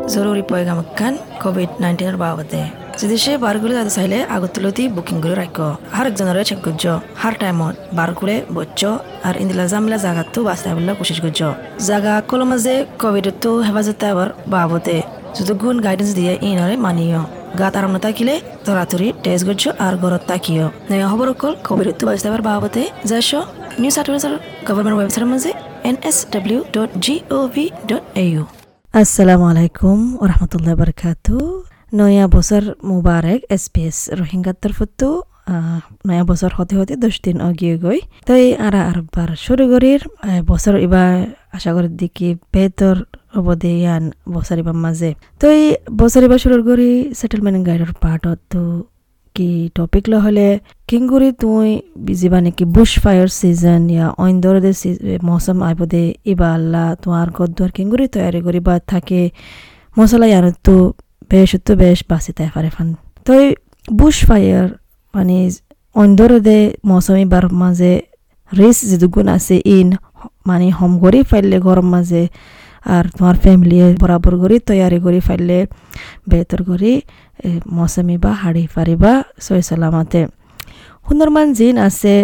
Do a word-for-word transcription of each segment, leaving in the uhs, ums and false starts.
জরুরি পয়গামকান কোভিড নাইন্টিনের বাবদে যদি সে বারগুলো যাতে চাইলে আগতলতি বুকিং করে রাখ হার একজনের চেক করছ হার টাইমত বারগুলে বচ্চ আর ইন্দিলা জামিলা জাগাতো বাস্তায় বললে কোশিশ করছ জাগা কলো মাঝে কোভিডতো হেফাজতে আবার বাবদে যদি গুণ গাইডেন্স দিয়ে ইনরে মানিও গাত আরাম থাকিলে তরাতরি টেস্ট করছ আর গরত তাকিও নয়া খবর কল কোভিডতো বাস্তায় আবার বাবদে যাইছ নিউ সাউথ ওয়েলস গভর্নমেন্ট ওয়েবসাইটের মাঝে N S W dot gov dot A U. আসসালামু আলাইকুম ওয়া রাহমাতুল্লাহি ওয়া বারাকাতুহু। নয়া বছর মুবারক এস পি এস রোহিঙ্গার তরফতো নয়া বছর হতে হতে দশ দিন আগিয়ে গই তাই আর আরবার শুরু করির বছর এবার আশা করি দিকে বেতর অবধি ইয়ান বছর এবার মাঝে তো এই বছর এবার শুরু করি সেটেলমেন্ট গাইডের পার্টত তো কি টপিক ল হলে কিংগুরি তুই বিজিবা নাকি বুশ ফায়ার সিজন ইয়া অইন দরদে মৌসুম আইবদে ইবা আল্লাহ তোমার গদ্দর কিংগুরি তৈরি করিবা থাকে মশলা ইয়ানত তো বেশ তো বেশ বাসি তাই পারে ফান তো বুশ ফায়ার মানে অইন দরদে মৌসুম ইবার মাঝে রিস যেদুগুণ আছে ইন মানে হোম করি ফাইলে গরম মাঝে আর তোমার ফ্যামিলি বরাবর করি তৈরি করি ফাইলে বেহতর করি মৌসুমি বা হাড়ি পারিবা সই সালামাতে সুন্দরমান জিন আছে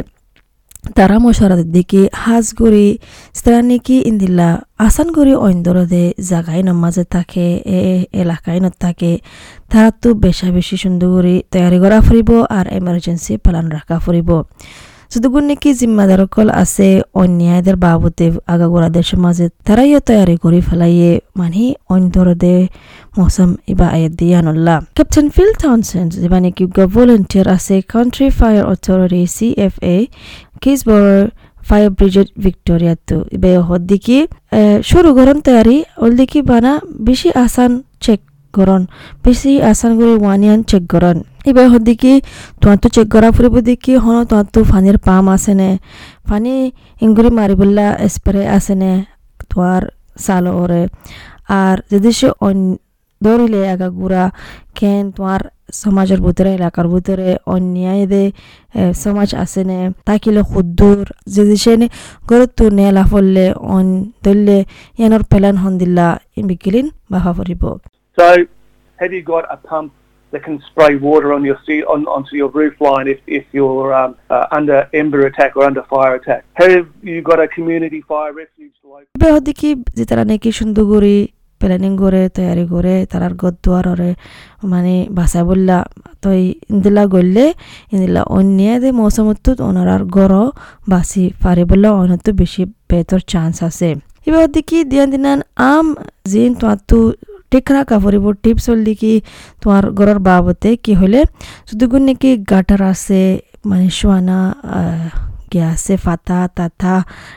তারা মশারাদের দিকে হাজগুড়ি স্ত্রানিকি ইন্দিল্লা আসান করি অইন্দরদে জাগাই নমাজে থাকে এ এলাকায় ন থাকে তারা তো বেশা বেশি সুন্দর করে তৈরি করা ফুরিব আর এমার্জেন্সি পালন রাখা ফুরিব যতগুণ নাকি জিম্মাদার কল আছে অন্যায়দের বাবদে আগাগোড়াদের সমাজে তারাইও তৈরি করে ফেলাইয়ে মানে অন্তরদে মৌসুম ইবা আয়াত দিয়ানুল্লাহ ক্যাপ্টেন ফিল টাউনসেন্ড যেবা নাকি ভলেন্টিয়ার আছে country fire authority C F A কিসবর ফায়ার ব্রিগেড ভিক্টোরিয়া তো ইবে হদ্দিকি শুরু গরম তৈরি অলদিকি বানা বেশি আসান চেক গরন বেশি আসান করে ওয়ানিয়ান চেক গরন এবার হদ্দিকি তোমার তো চেক করা ফুরিব দেখি হন তোমার তো পানির পাম্প আছে নে পানি ইংগুরি মারিবুল্লা স্প্রে আছে নে তোমার সালো ওরে আর যদি সে দৌড়িলে আগা গুড়া কেন তোমার সমাজের ভিতরে এলাকার ভিতরে অন্যায় দে সমাজ আছে নে তাকিলে খুদ্দুর যদি সে গরত তো নেলা ফললে অন ধরলে ইয়ানোর পেলান হন দিল্লা ইন বিকিলিন বাহা ফুরিব। So have you got a pump that can spray water on your on onto your roof line if if you're um, uh, under ember attack or under fire attack? Have you got a community fire refuge local? বেহদিকি যে তারা নাকি সুন্দর করে planning করে তৈরি করে তারার গদ্দুয়ার ওরে মানে বাসা বললা তো ইন্দিলা গড়লে ইন্দিলা অন্যায় মৌসুমত ওনার গড় বাসি পারে বললে অনত বেশি বেতর চান্স আছে এবার দেখি দিয়ান দিনান আম জিন তোমার তো টেকরা কাপড়িব টিপস হল দেখি তোমার ঘরের বাবতে কি হলে যতগুণ নাকি গাটার আছে মানে শোয়ানা গিয়ে আছে ফাতা তাতা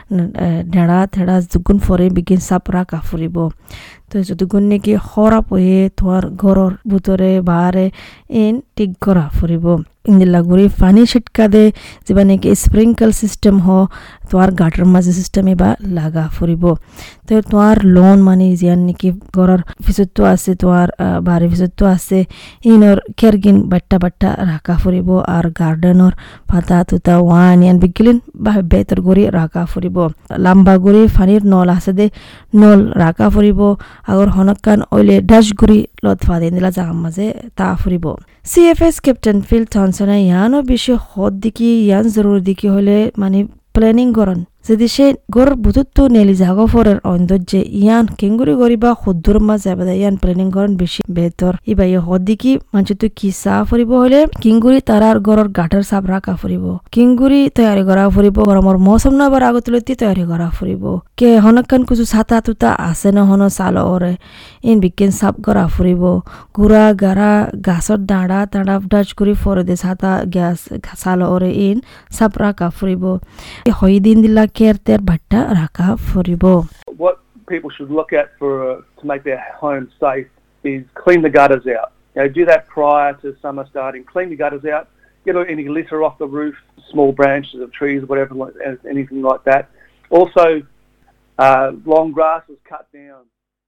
ঢেড়া থেড়া যতগুণ ফরে বিগিন সাপরা কাপড়িব তো যতগুণ নাকি খরাপ হয়ে তোমার ঘরের ভিতরে বাহারে এন ঠিক করা ফুরিব ইন্দিলা গুড়ি পানি ছিটকা দে যেবা নাকি স্প্রিংকল সিস্টেম হ তোমার গাটার মাঝে সিস্টেম এবার লাগা ফুরিব তো তোমার লোন মানে জিয়ান নাকি ঘরের ভিতরতো আছে তোমার বাড়ির ভিতরতো আছে ইনর কেরগিন বাট্টা বাট্টা রাখা ফুরিব আর গার্ডেনর পাতা তুতা ওয়ান ইয়ান বিগিলিন বা বেতর গড়ি রাখা ফুরিব লম্বা গড়ি পানির নল আছে দে নল রাখা ফুরিব আগর হনকান ওইলে ডাশ গুড়ি লতফা দিয়ে দিলা জাগার মাঝে তা ফুরিব। C F S captain Phil টনসনে ইয়ানও বেশি হদ দিকি ইয়ান জরুরি দিকি হলে মানে প্ল্যানিং করন যদি সে গড় বুতুত্ব নেলি জাগো ফরের অন্দর্যে ইয়ান কেঙ্গুরি গরিবা খুদ্দুর মাছ যাবে ইয়ান প্ল্যানিং করেন বেশি বেতর ইবা ইয়ে হদ দিকি মানুষ তো কি চা ফুরিব হলে কিঙ্গুরি তারার গড়র গাটার সাপ রাখা ফুরিব কিঙ্গুরি তৈরি করা ফুরিব গরমর মৌসুম না আবার আগতলতি তৈরি করা ফুরিব কে হনকান কিছু ছাতা তুতা আছে না হন চাল ওরে ইন বিকেন সাপ করা ফুরিব গুড়া গাড়া গাছর দাঁড়া দাঁড়া ডাচ করে ফরে দে ছাতা গ্যাস চাল ওরে ইন সাপ রাখা ফুরিব হই দিন দিলা কেয়ারতের বাট্টা রাখা ফুরিব। What people should look at for uh, to make their home safe is clean the gutters out. You know, do that prior to summer starting. Clean the gutters out. Get any litter off the roof, small branches of trees, whatever, anything like that. Also, uh, long grass is cut down.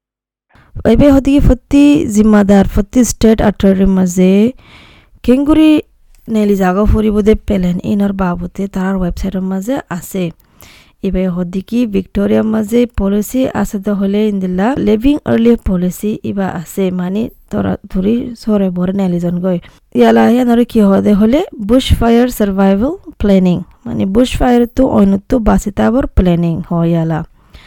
এবে হদিকে ফতি জিম্মাদার ফতি state আটরের মাঝে কেঙ্গুরি নেলি জাগা ফুরিব দে পেলেন ইনর বাবতে তার ওয়েবসাইটের মাঝে আছে ইবে হদিকি Victoria মাঝে পলিসি আছে তো হলে ইন্দিল্লা লিভিং আর্লি পলিসি ইবা আছে মানে তোরা ধরি সরে বরে নেলিজন গই ইয়ালা ইয়ানরে কি হদে হলে বুশ ফায়ার সার্ভাইভাল প্ল্যানিং মানে বুশ ফায়ার তো অন্যত বাসিতাবর প্ল্যানিং হয় ইয়ালা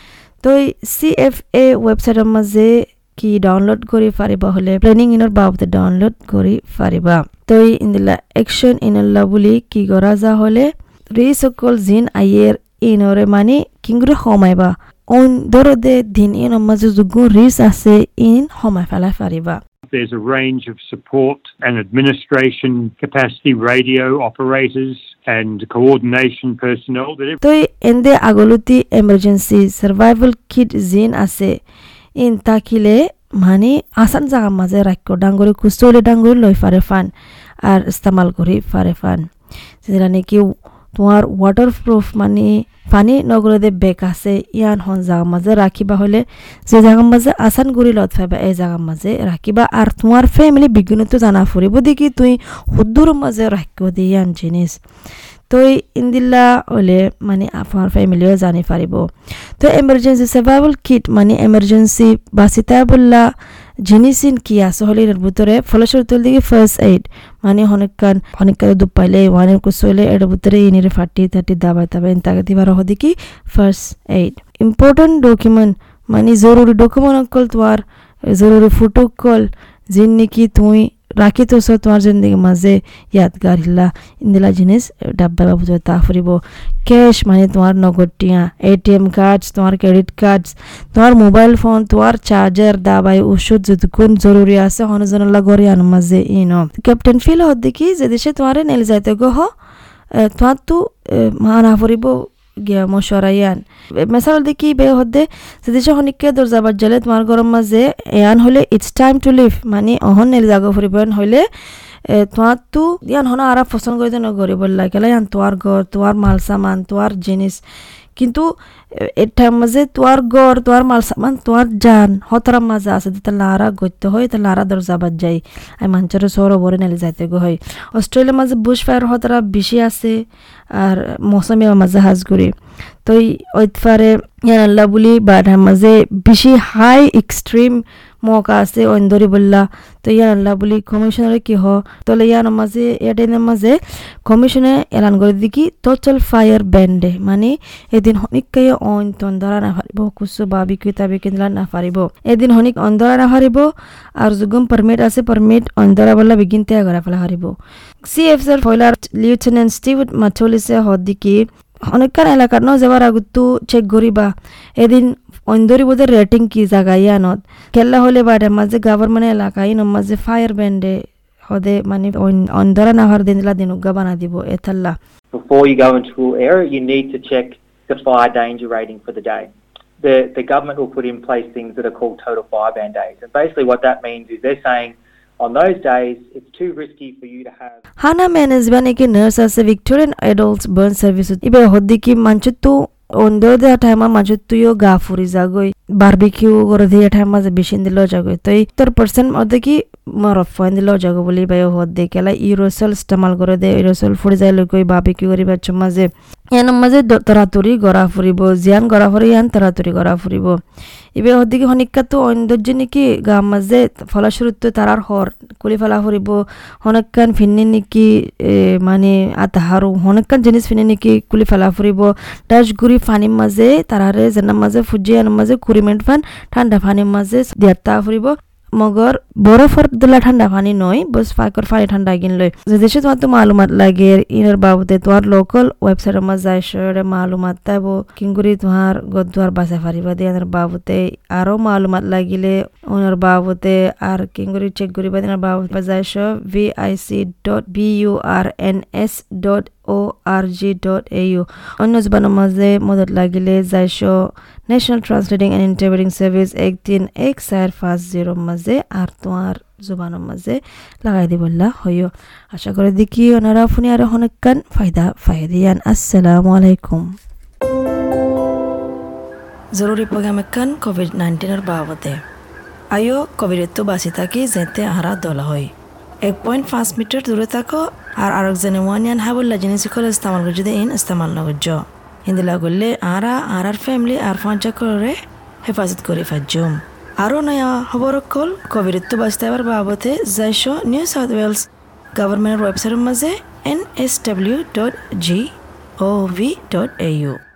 তো সি এফ এ ওয়েবসাইটের মাঝে কি ডাউনলোড করি পারিবা হলে প্ল্যানিং ইনর বাবদে ডাউনলোড করি পারিবা তো ইন্দিল্লা অ্যাকশন ইনল্লা বলি কি করা যা হলে রিসকল জিন আইয়ের ইনরে মানে কিংগুরে হমাইবা অন দরদে দিন ইন মাঝে যুগু রিস আছে ইন হমাই ফেলা পারিবা There's a range of support and administration capacity radio operators and coordination personnel that তো এন্ডে আগলুতি এমার্জেন্সি সার্ভাইভাল কিট জিন আছে ইন তাকিলে মানে আসান জায়গা মাঝে রাখো ডাঙ্গরি কুস্তলে ডাঙ্গরি লই ফারে ফান আর ইস্তেমাল করি ফারে ফান যেটা নাকি তোমার ওয়াটারপ্রুফ মানে পানি নগরদে বেক আছে ইয়ান হন জায়গা মাঝে রাখিবা হলে যে জায়গার মাঝে আসান গুড়ি লত ফাইবা এই জায়গার মাঝে রাখিবা আর তোমার ফ্যামিলি বিজ্ঞান তো জানা ফুরিব দেখি তুই হুদ্দুর মাঝে রাখিব দি ইয়ান জিনিস তো ইন্দিল্লা হলে মানে আপনার ফ্যামিলিও জানি পারিব তো এমার্জেন্সি সার্ভাইভাল কিট মানে এমার্জেন্সি বাসিতা বললা জিনিসিন কি আছে হলে এর ভিতরে ফলস্বরূপ দিকে ফার্স্ট এইড মানে অনেকক্ষণ অনেকক্ষণ দুপ পাইলে ওয়ানের কুসলে এর ভিতরে ইনির ফাটি থাটি দাবাই তাবাই তাকে দিবার হদি কি ফার্স্ট এইড ইম্পর্টেন্ট ডকুমেন্ট মানে জরুরি ডকুমেন্ট অকল তোমার জরুরি ফটো কল যিন নাকি তুই রাখি তো তোমার জিন্দগি মাঝে ইয়াদগার হিলা ইন্দিলা জিনিস ডাব্বা বাবু তা ফুরিব ক্যাশ মানে তোমার নগদ টিয়া এটিএম কার্ড তোমার ক্রেডিট কার্ড তোমার মোবাইল ফোন তোমার চার্জার দাবাই ওষুধ যতক্ষণ জরুরি আছে হনজনলা গড়ে আন মাঝে ইন ক্যাপ্টেন ফিল হদ দেখি যে দেশে তোমার নেল যাইতে গহ তোমার তো মানা ফুরিব গিয়া মশরাইয়ান মেসাল দেখি বে হদে যে দেশে হনিকে দরজা বাজলে তোমার গরম মাঝে ইয়ান হলে ইটস টাইম টু লিভ মানে অহন নেল জাগো ফুরিবন হইলে তোমার তো ইয়ান হনা আরা পছন্দ করে দেন গরি বললা কেলা ইয়ান তোমার ঘর তোমার মাল সামান তোমার জিনিস কিন্তু এটা মাঝে তোমার ঘর তোমার মাল সামান তোমার জান হতরা মাঝে আছে তা লারা গইতে হয় তা লারা দরজা বাজ যাই আই মানচারে সর বরে নেলে যাইতে গো হয় অস্ট্রেলিয়া মাঝে বুশ ফায়ার হতরা বেশি আছে আর মৌসুমী মাঝে হাজ করি তো ওইতফারে ইয়ান আল্লাহ বলি বাড়ার মাঝে বেশি হাই এক্সট্রিম মৌকা আছে অন্দরি বললা তো ইয়ান আল্লাহ বলি কমিশনারে কি হ তলে ইয়ান মাঝে এডেনের মাঝে কমিশনে এলান করে দিকি টোটাল ফায়ার ব্যান্ডে মানে এদিন হনিককে অন তন্দরা না পারিব কুসু বাবি কিতাবি কিনলা না পারিব এদিন হনিক অন্দরা না পারিব আর যুগম পারমিট আছে পারমিট অন্দরা বললা বিগিনতে আগরা ফেলা পারিব সিএফসির ফয়লার লিউটেন্যান্ট স্টিভ মাথলিসে হদিকি অনেকক্ষণ এলাকার ন যাবার আগতো চেক করিবা এদিন অন্দরি বোধের রেটিং কি জায়গা ইয়ানত খেলা হলে বাড়ে মাঝে গভর্নমেন্ট এলাকা ইন মাঝে ফায়ার ব্যান্ডে হদে মানে অন্দরা না হওয়ার দিনলা দিন উগা বানা দিব এথাল্লা Before you go into an area, you need to check the fire danger rating for the day. The the government will put in place things that are called total fire band days, and basically what that means is they're saying on those days, it's too risky for you to have. Hana management ek nurse as a Victorian Adults Burn Service. Ibe hodiki manchutu ondo de time manchutu yo gafuri jagoi barbecue gore de time az bishin dilo jagoi. To eighty percent odeki marofan dilo jago boli bayo hodde kala aerosol istemal gore de aerosol furi jailo koi barbecue gori bachcho maze yan maze taraturi gora furibo jian gora furi yan taraturi gora furibo. ইবে হদিকে হনিকা তো অন্দর্জনী কি গা মাঝে ফলস্বরূপ তারার হর কুলি ফেলা ফুরিব হনকান ফিন্নি নিকি মানে আতাহারু হনকান জিনিস ফিন্নি নিকি কুলি ফেলা ফুরিব ডাস গুড়ি ফানির মাঝে তারারে জানার মাঝে ফুজিয়ার মাঝে কুড়িমেন্ট ফান ঠান্ডা ফানির মাঝে দিয়াতা ফুরিব মগর বরফর দিলা ঠান্ডা পানি নয় বস ফাইকর ফানি ঠান্ডা কিন লই যে দেশে তোমার তো মালুমাত লাগে ইনার বাবদে তোমার লোকাল ওয়েবসাইটের মাঝে যাই সরে মালুমাত তাইবো কিংগুরি তোমার গদ্দার বাসা ফারিবা দিয়ে ইনার বাবদে আরো মালুমাত লাগিলে ওনার বাবদে আর কিংগুরি চেক করিবা ইনার বাবদে যাই স ভিআইসি ডট বিউআরএনএস dot O R G dot A U অন্য জবানের মাঝে মদত লাগিলে যাই স national translating and interpreting service একদিন এক চার পাঁচ জিরো মাঝে আর তোমার জবানের মাঝে লাগাই দিবল্লা হইও আশা করে দেখি ওনারা ফোনে আরো অনেকক্ষণ ফায়দা ফায়দিয়ান আসসালামু আলাইকুম জরুরি প্রোগ্রাম এখান কোভিড নাইন্টিনের বাবদে আয়ো কোভিডের তো বাঁচি থাকি যেতে আহারা দলা হয় এক পয়েন্ট পাঁচ মিটার দূরে থাকো আর আরেকজনে ওয়ান ইয়ান হাবুল্লা জিনিস করে ইস্তেমাল করে যদি ইন ইস্তেমাল নগর্য ইন্দিলা গলে আরা আরার ফ্যামিলি আর পঞ্চা করে হেফাজত করে ফাজুম আরও নয়া খবর কল কোভিড বাস্তাবার বাবতে যাইশ নিউ সাউথ ওয়েলস গভর্নমেন্টের ওয়েবসাইটের মাঝে N S W dot G O V dot A you